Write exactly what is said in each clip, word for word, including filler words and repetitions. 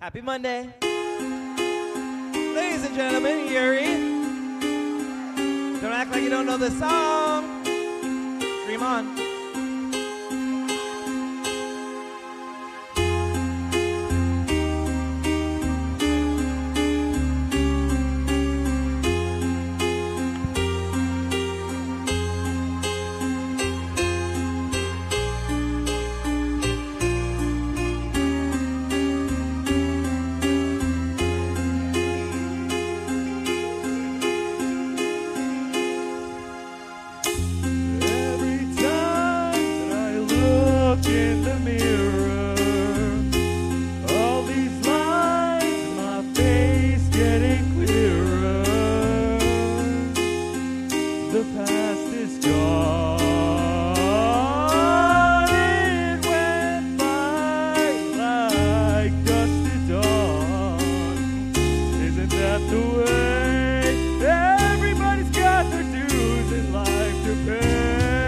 Happy Monday. Ladies and gentlemen, Yuri. Don't act like you don't know this song. Dream on. In the mirror, all these lines in my face getting clearer. The past is gone. It went by like dust at dawn. Isn't that the way? Everybody's got their dues in life to pay.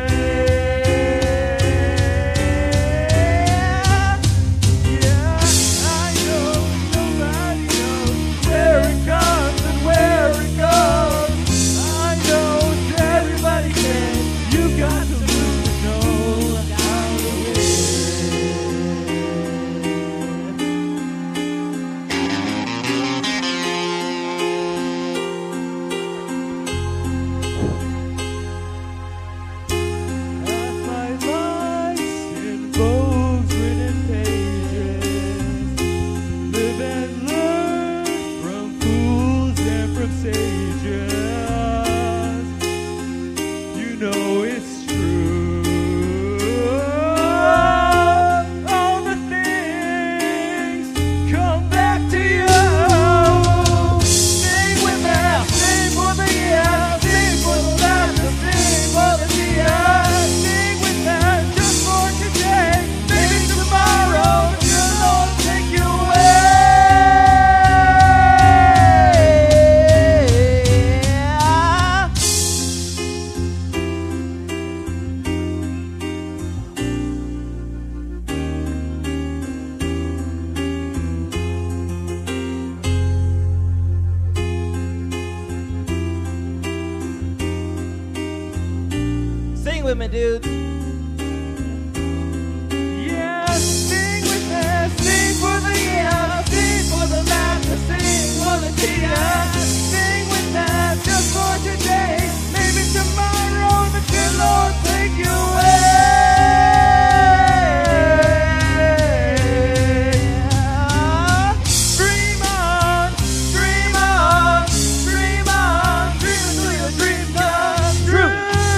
Sing with me, dude. Yeah, sing with me, sing for the year, sing for the laughter, sing for the tears. Sing with me just for today, maybe tomorrow the good Lord take you away. Dream on, dream on, dream on, dream until your dreams come true.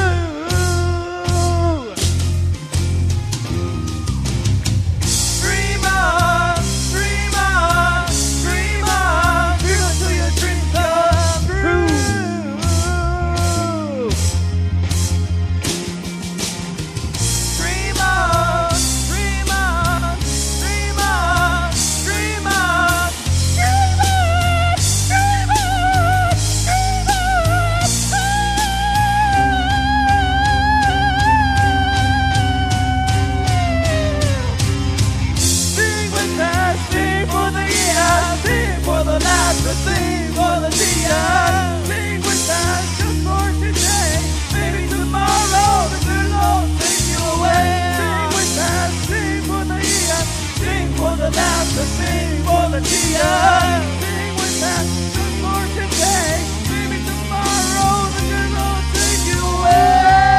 Sing for the tears, sing with us just for today. Maybe tomorrow the good Lord take you away. Sing with us, sing for the years, sing for the laughter, sing for the tears. Sing with us just for today. Maybe tomorrow the good Lord take you away.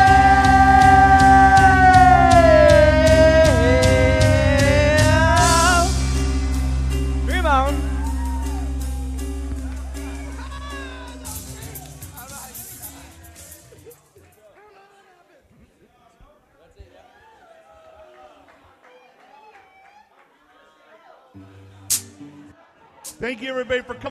Dream on. Thank you, everybody, for coming.